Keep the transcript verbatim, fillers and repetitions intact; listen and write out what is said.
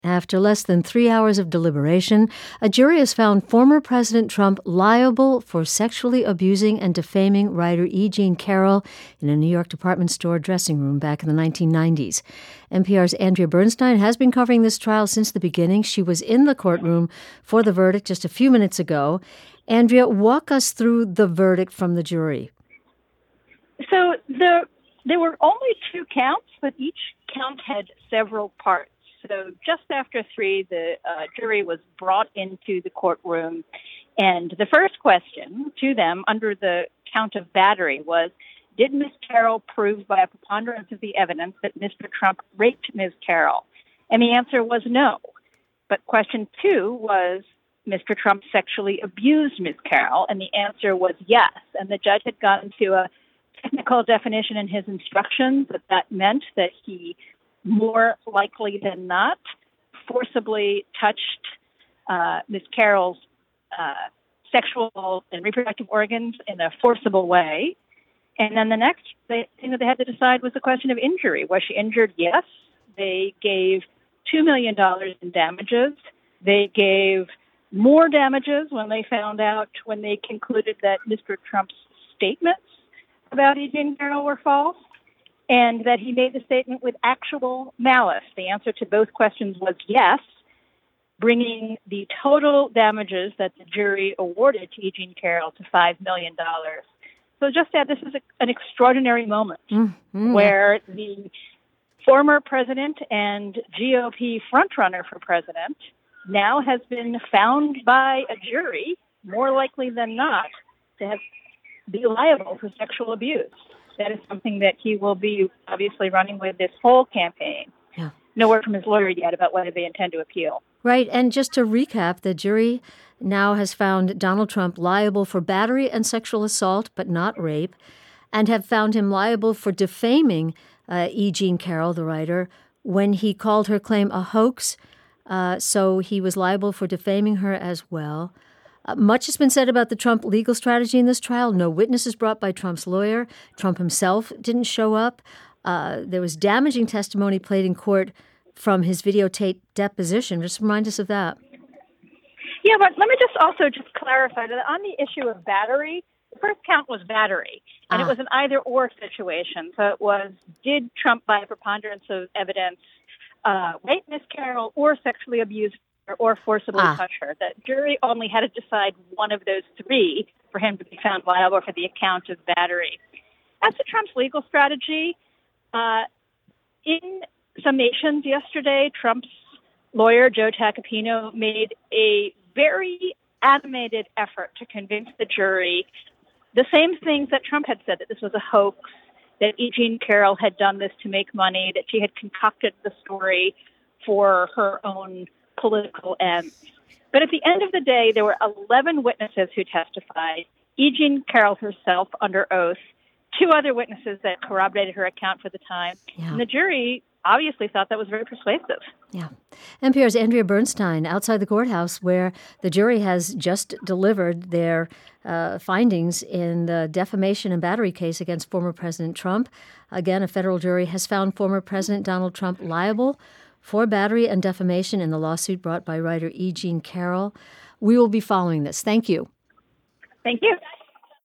After less than three hours of deliberation, a jury has found former President Trump liable for sexually abusing and defaming writer E. Jean Carroll in a New York department store dressing room back in the nineteen nineties. N P R's Andrea Bernstein has been covering this trial since the beginning. She was in the courtroom for the verdict just a few minutes ago. Andrea, walk us through the verdict from the jury. So the, there were only two counts, but each count had several parts. So just after three, the uh, jury was brought into the courtroom, and the first question to them under the count of battery was, did Miz Carroll prove by a preponderance of the evidence that Mister Trump raped Miz Carroll? And the answer was no. But question two was, Mister Trump sexually abused Miz Carroll, and the answer was yes. And the judge had gotten to a technical definition in his instructions that that meant that he more likely than not forcibly touched uh, Miz Carroll's uh, sexual and reproductive organs in a forcible way. And then the next thing that they had to decide was the question of injury. Was she injured? Yes. They gave two million dollars in damages. They gave more damages when they found out, when they concluded that Mister Trump's statements about E. Jean Carroll were false, and that he made the statement with actual malice. The answer to both questions was yes, bringing the total damages that the jury awarded to E. Jean Carroll to five million dollars. So just that this is a, an extraordinary moment mm-hmm. where the former president and G O P frontrunner for president now has been found by a jury, more likely than not, to have, be liable for sexual abuse. That is something that he will be obviously running with this whole campaign. Yeah. No word from his lawyer yet about whether they intend to appeal. Right. And just to recap, the jury now has found Donald Trump liable for battery and sexual assault, but not rape, and have found him liable for defaming uh, E. Jean Carroll, the writer, when he called her claim a hoax. Uh, so he was liable for defaming her as well. Uh, much has been said about the Trump legal strategy in this trial. No witnesses brought by Trump's lawyer. Trump himself didn't show up. Uh, there was damaging testimony played in court from his videotape deposition. Just remind us of that. Yeah, but let me just also just clarify that on the issue of battery, the first count was battery, and ah. it was an either-or situation. So it was, did Trump, by a preponderance of evidence, uh, rape Miz Carroll or sexually abuse her or forcibly ah. touch her? The jury only had to decide one of those three for him to be found liable for the account of battery. As to Trump's legal strategy, uh, in summations yesterday, Trump's lawyer, Joe Tacopino, made a very animated effort to convince the jury the same things that Trump had said, that this was a hoax, that E. Jean Carroll had done this to make money, that she had concocted the story for her own political ends. But at the end of the day, there were eleven witnesses who testified, E. Jean Carroll herself under oath, two other witnesses that corroborated her account for the time, yeah. and the jury obviously thought that was very persuasive. Yeah. N P R's Andrea Bernstein outside the courthouse where the jury has just delivered their uh, findings in the defamation and battery case against former President Trump. Again, a federal jury has found former President Donald Trump liable for battery and defamation in the lawsuit brought by writer E. Jean Carroll. We will be following this. Thank you. Thank you.